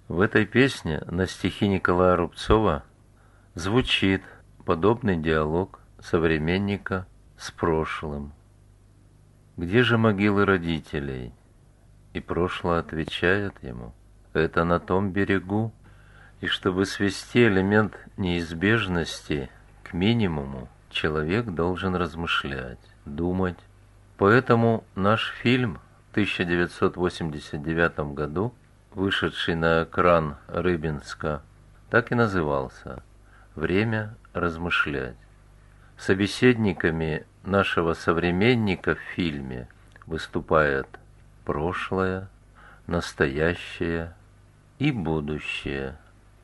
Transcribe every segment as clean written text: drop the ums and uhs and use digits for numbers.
В этой песне на стихи Николая Рубцова звучит подобный диалог современника с прошлым. Где же могилы родителей? И прошлое отвечает ему: это на том берегу. И чтобы свести элемент неизбежности к минимуму, человек должен размышлять, думать. Поэтому наш фильм в 1989 году, вышедший на экран Рыбинска, так и назывался «Время размышлять». Собеседниками нашего современника в фильме выступает прошлое, настоящее и будущее,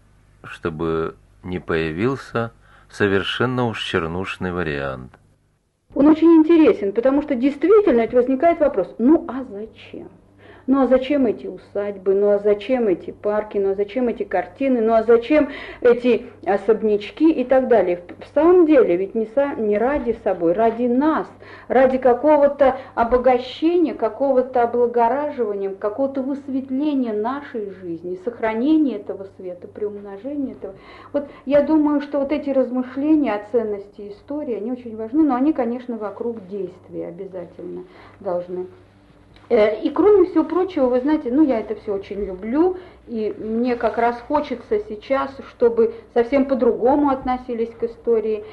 чтобы не появился совершенно уж чернушный вариант. Он очень интересен, потому что действительно ведь возникает вопрос, ну а зачем? Ну а зачем эти усадьбы, ну а зачем эти парки, ну а зачем эти картины, ну а зачем эти особнячки и так далее. В самом деле ведь не ради собой, ради нас, ради какого-то обогащения, какого-то облагораживания, какого-то высветления нашей жизни, сохранения этого света, приумножения этого. Вот я думаю, что вот эти размышления о ценности истории, они очень важны, но они, конечно, вокруг действия обязательно должны. И кроме всего прочего, вы знаете, я это все очень люблю, и мне как раз хочется сейчас, чтобы совсем по-другому относились к истории.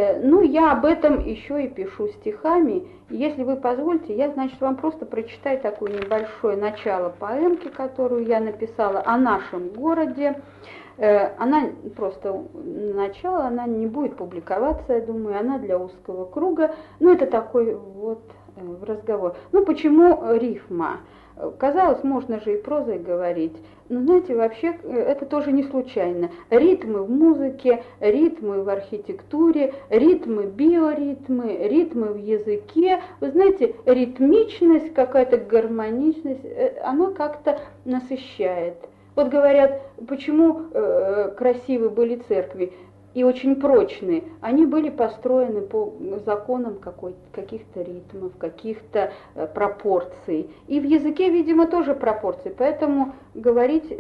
Я об этом еще и пишу стихами. Если вы позволите, я, вам просто прочитаю такое небольшое начало поэмки, которую я написала о нашем городе. Она просто начало, она не будет публиковаться, я думаю, она для узкого круга. Это такой вот в разговор. Почему рифма? Казалось, можно же и прозой говорить. Но знаете, вообще это тоже не случайно. Ритмы в музыке, ритмы в архитектуре, ритмы, биоритмы, ритмы в языке. Вы знаете, ритмичность, какая-то гармоничность, она как-то насыщает. Вот говорят, почему красивы были церкви и очень прочные. Они были построены по законам каких-то ритмов, каких-то пропорций. И в языке, видимо, тоже пропорции. Поэтому говорить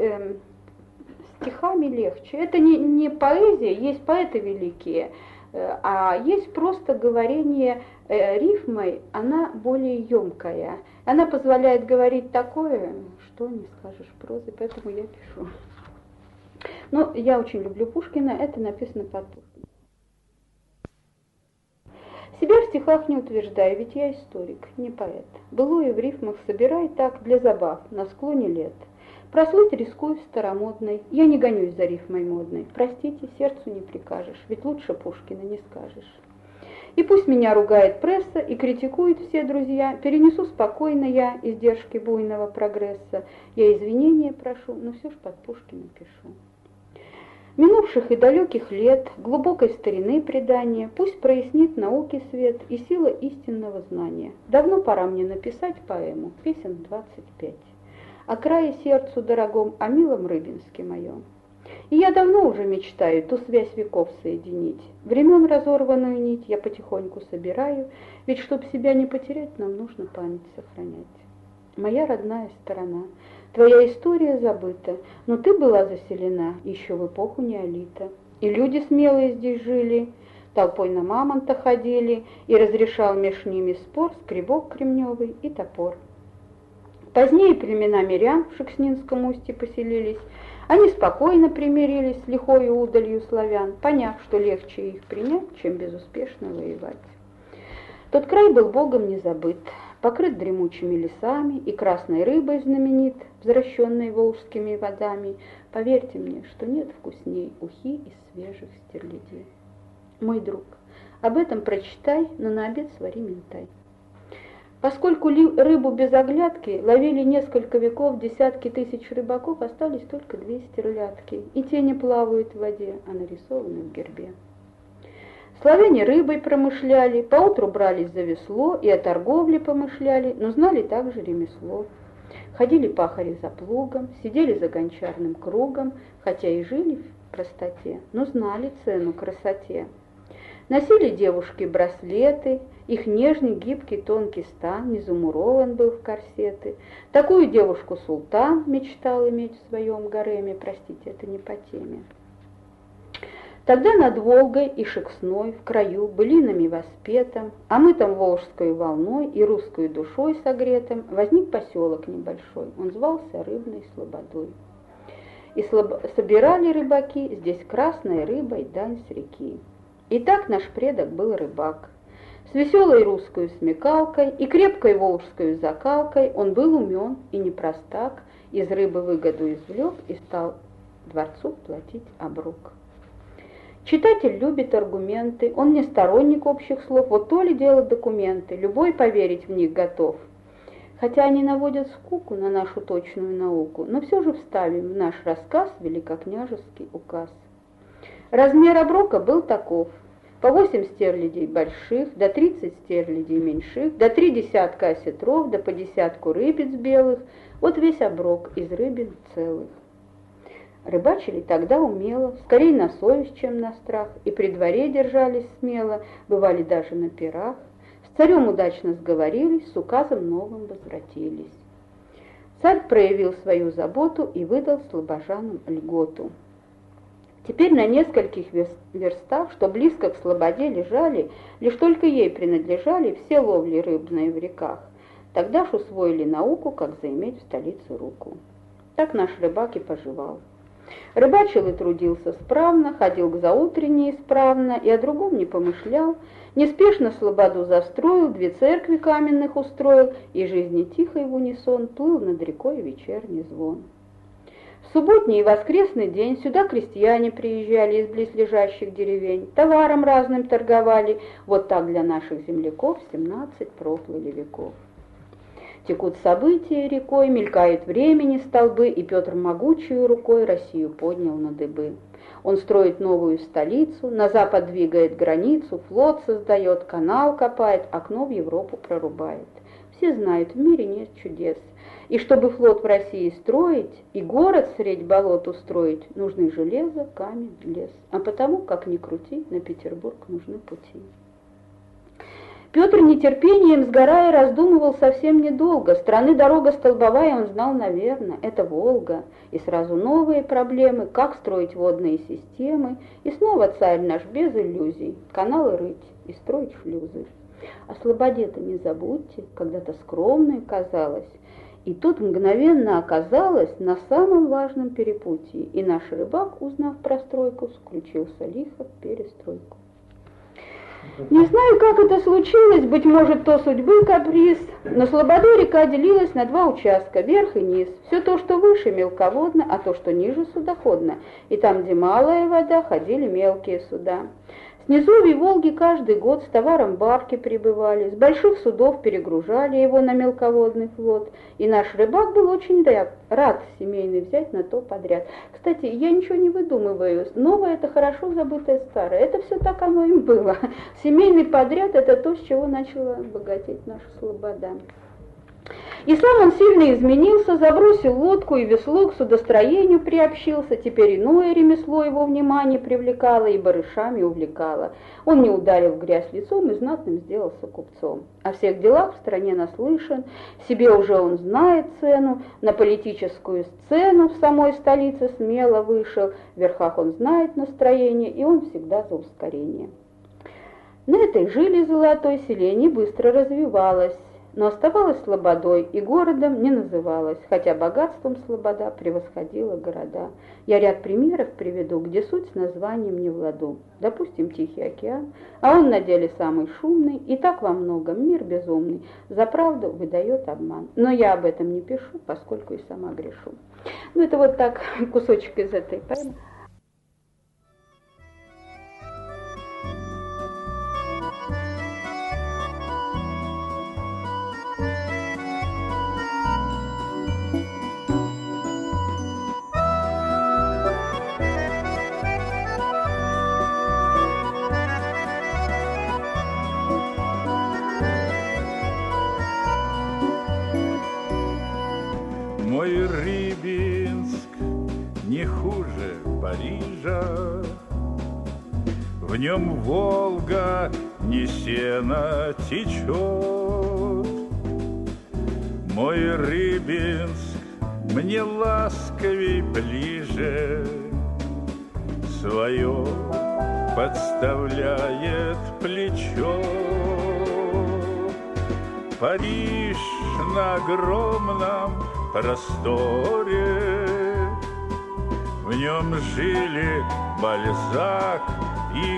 стихами легче. Это не поэзия, есть поэты великие, а есть просто говорение рифмой, она более емкая. Она позволяет говорить такое, что не скажешь прозой, поэтому я пишу. Я очень люблю Пушкина, это написано под Пушкина. Себя в стихах не утверждаю, ведь я историк, не поэт. Былое в рифмах собирай так для забав, на склоне лет. Прослыть рискую старомодной, я не гонюсь за рифмой модной. Простите, сердцу не прикажешь, ведь лучше Пушкина не скажешь. И пусть меня ругает пресса и критикуют все друзья, перенесу спокойно я издержки буйного прогресса. Я извинения прошу, но все ж под Пушкина пишу. Минувших и далеких лет, глубокой старины предания, пусть прояснит науки свет и сила истинного знания. Давно пора мне написать поэму, песен 25, о крае сердцу дорогом, о милом Рыбинске моем. И я давно уже мечтаю ту связь веков соединить. Времен разорванную нить я потихоньку собираю, ведь чтоб себя не потерять, нам нужно память сохранять. Моя родная сторона, твоя история забыта, но ты была заселена еще в эпоху неолита. И люди смелые здесь жили, толпой на мамонта ходили, и разрешал меж ними спор скребок кремневый и топор. Позднее племена мирян в Шекснинском устье поселились. Они спокойно примирились с лихой удалью славян, поняв, что легче их принять, чем безуспешно воевать. Тот край был богом не забыт, покрыт дремучими лесами и красной рыбой знаменит, возвращенной волжскими водами. Поверьте мне, что нет вкусней ухи из свежих стерлядей. Мой друг, об этом прочитай, но на обед свари минтай. Поскольку рыбу без оглядки ловили несколько веков, десятки тысяч рыбаков, остались только 2 стерлядки, и те не плавают в воде, а нарисованы в гербе. Славяне рыбой промышляли, поутру брались за весло и о торговле помышляли, но знали также ремесло. Ходили пахари за плугом, сидели за гончарным кругом, хотя и жили в простоте, но знали цену красоте. Носили девушки браслеты, Их нежный, гибкий, тонкий стан не замурован был в корсеты. Такую девушку султан мечтал иметь в своем гареме. Простите, это не по теме. Тогда над Волгой и Шексной, в краю, былинами воспетом, омытом волжской волной и русской душой согретым, возник поселок небольшой. Он звался Рыбной Слободой. И собирали рыбаки здесь красной рыбой дань с реки. И так наш предок был рыбак. С веселой русской смекалкой и крепкой волжской закалкой он был умен и не простак, из рыбы выгоду извлек и стал дворцу платить оброк. Читатель любит аргументы, он не сторонник общих слов, вот то ли дело документы, любой поверить в них готов. Хотя они наводят скуку на нашу точную науку, но все же вставим в наш рассказ великокняжеский указ. Размер оброка был таков: по 8 стерлядей больших, до 30 стерлядей меньших, до 3 десятка осетров, да по десятку рыбиц белых, вот весь оброк из рыбин целых. Рыбачили тогда умело, скорее на совесть, чем на страх, и при дворе держались смело, бывали даже на пирах. С царем удачно сговорились, с указом новым возвратились. Царь проявил свою заботу и выдал слобожанам льготу. Теперь на нескольких верстах, что близко к слободе лежали, лишь только ей принадлежали все ловли рыбные в реках. Тогда ж усвоили науку, как заиметь в столицу руку. Так наш рыбак и поживал. Рыбачил и трудился справно, ходил к заутренне исправно и о другом не помышлял. Неспешно слободу застроил, 2 церкви каменных устроил, и жизни тихой в унисон плыл над рекой вечерний звон. В субботний и воскресный день сюда крестьяне приезжали из близлежащих деревень, товаром разным торговали, вот так для наших земляков 17 проплыли веков. Текут события рекой, мелькают времени столбы, и Петр могучей рукой Россию поднял на дыбы. Он строит новую столицу, на запад двигает границу, флот создает, канал копает, окно в Европу прорубает. Все знают, в мире нет чудес. И чтобы флот в России строить, и город средь болот устроить, нужны железо, камень, лес. А потому, как ни крути, на Петербург нужны пути. Петр нетерпением сгорая раздумывал совсем недолго. Страны дорога столбовая, он знал, наверное, это Волга. И сразу новые проблемы, как строить водные системы. И снова царь наш без иллюзий, каналы рыть и строить шлюзы. О слободе-то не забудьте, когда-то скромной казалось. И тут мгновенно оказалось на самом важном перепутье. И наш рыбак, узнав про стройку, включился лихо в перестройку. Не знаю, как это случилось, быть может, то судьбы каприз, но Слободой река делилась на 2 участка, верх и низ. Все то, что выше, мелководно, а то, что ниже, судоходно. И там, где малая вода, ходили мелкие суда. С низовья Волги каждый год с товаром барки прибывали, с больших судов перегружали его на мелководный флот, и наш рыбак был очень рад семейный взять на то подряд. Кстати, я ничего не выдумываю, новое — это хорошо забытое старое, это все так оно и было. Семейный подряд — это то, с чего начала богатеть наша слобода. И сам он сильно изменился, забросил лодку и весло, к судостроению приобщился, теперь иное ремесло его внимание привлекало и барышами увлекало. Он не ударил в грязь лицом и знатным сделался купцом. О всех делах в стране наслышан, себе уже он знает цену, на политическую сцену в самой столице смело вышел, в верхах он знает настроение, и он всегда за ускорение. На этой жиле золотой селение быстро развивалось, но оставалась слободой и городом не называлась, хотя богатством слобода превосходила города. Я ряд примеров приведу, где суть с названием не в ладу. Допустим, Тихий океан, а он на деле самый шумный, и так во многом мир безумный, за правду выдает обман. Но я об этом не пишу, поскольку и сама грешу. Ну, это вот так кусочек из этой поэмы. Мой Рыбинск не хуже Парижа, в нем Волга ни сена течет. Мой Рыбинск мне ласковей ближе, свое подставляет плечо. Париж на огромном просторе, в нем жили Бальзак и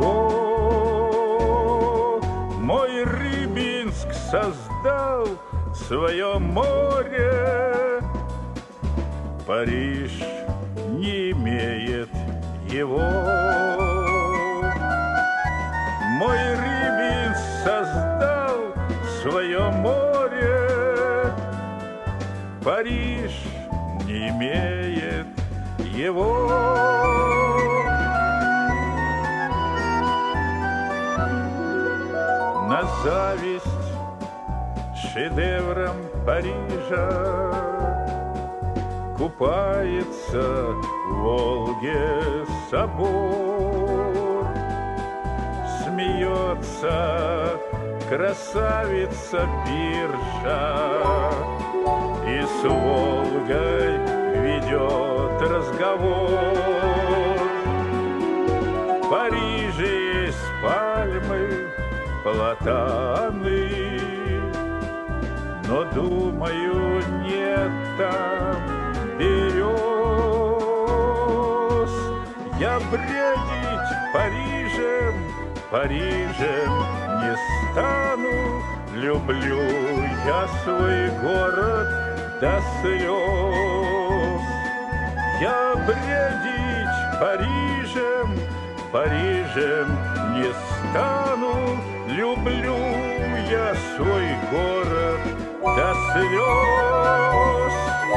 Гюго. Мой Рыбинск создал свое море, Париж не имеет его. Мой Рыбинск создал свое море, Париж не имеет его. На зависть шедевром Парижа купается в Волге собор. Смеется красавица биржа и с Волгой ведет разговор. В Париже есть пальмы, платаны, но, думаю, нет там берез. Я бредить Парижем, Парижем не стану. Люблю я свой город до слез. Я бредить Парижем, Парижем не стану. Люблю я свой город до слез.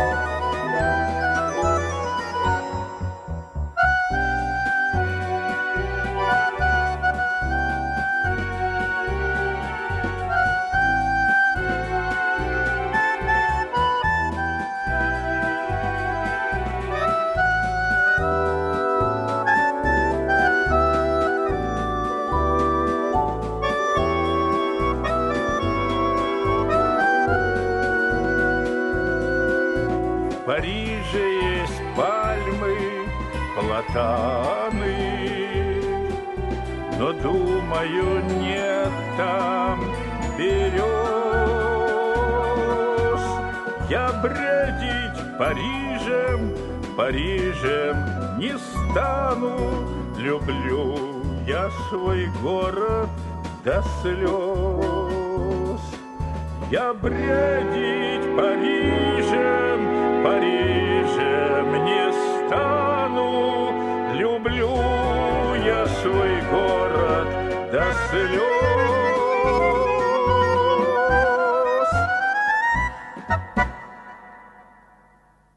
В Париже есть пальмы, платаны, но, думаю, нет там берез. Я бредить Парижем, Парижем не стану. Люблю я свой город до слез. Я бредить Парижем, Парижем не стану. Люблю я свой город до слез.